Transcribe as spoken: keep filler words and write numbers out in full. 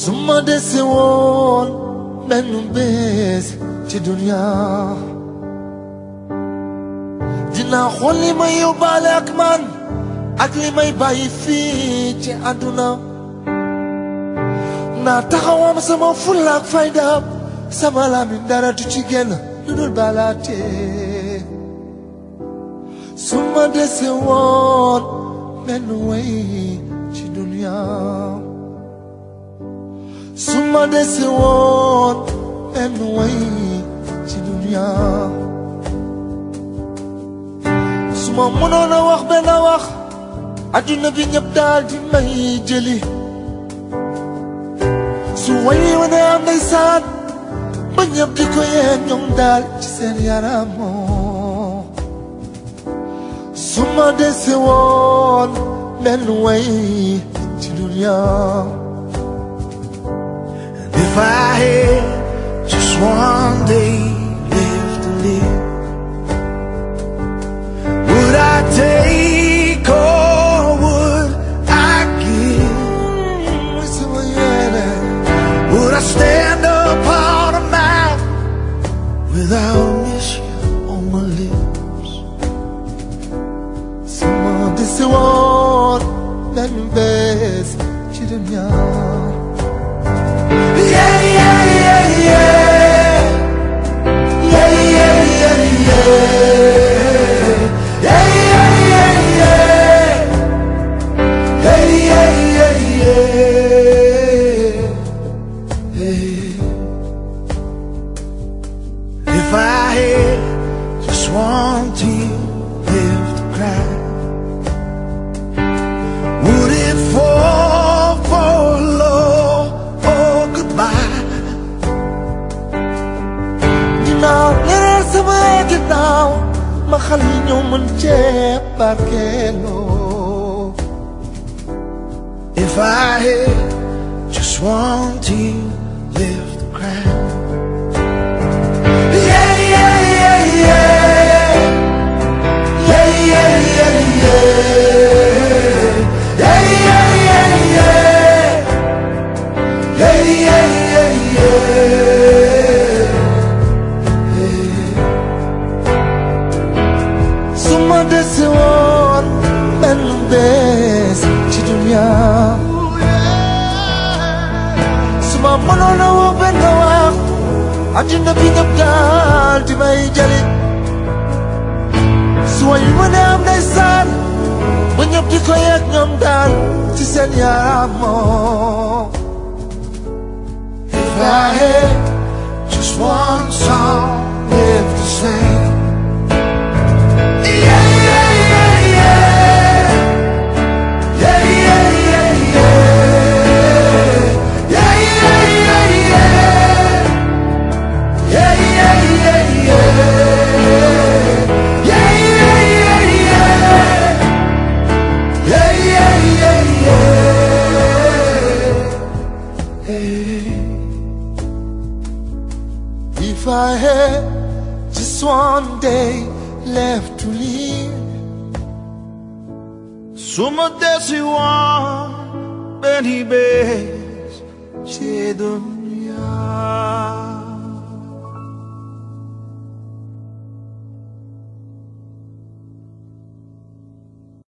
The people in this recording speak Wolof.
suma dese woon benn bés ci dunya dinaa xool li may yóbbaale ak man ak li may bàyyi fii ci àdduna naa taxawam sama fulla ak fayda sama làmmiñ dara du ci génn lu dul balaate suma dese woon benn way ci dunya suma dese woon benn way ci dunya suma mënoon a wax benn wax adduna bi ñëpp daal di may jëli su way wane am ndeysaan ba ñëpp di ko yee ñoom daal ci seen yaramoo suma dese woon benn way ci dunya. If I had just one day left to live, would I take or would I give? Would I stand up on a mountain without a mission on my lips? Someone this one that best to the young. Yeah, yeah, yeah, yeah. Yeah, yeah, yeah, yeah. Yeah, yeah, yeah, yeah. Yeah, yeah, yeah, yeah. Hey. If I had just one tear left to cry, would it fall for love or goodbye? Dinaa leeral sama ginnaaw ma xal yi ñoo mën cee barkeeloo. If I had just one tear left to cry. Yeah, yeah, yeah, yeah. Yeah, yeah, yeah, yeah. Yeah, yeah, yeah, yeah. Yeah, yeah, yeah, yeah. Suma dese woon benn bés ci dunya suma mënoon a wax benn wax adduna bi ñëpp daal di may jëli su way wane am ndeysaan ba ñëpp di ko yëg ñoom daal ci seen yaramoo. If I had just one song left to sing. Yeah, yeah, yeah, yeah. Yeah, yeah, yeah, yeah. Yeah, yeah, yeah, yeah. Yeah, yeah, yeah, yeah. Yeah, yeah, yeah, yeah. Yeah, yeah, yeah, yeah. Hey. If I had just one day left to live, suma desi woon benn bés ci dunya.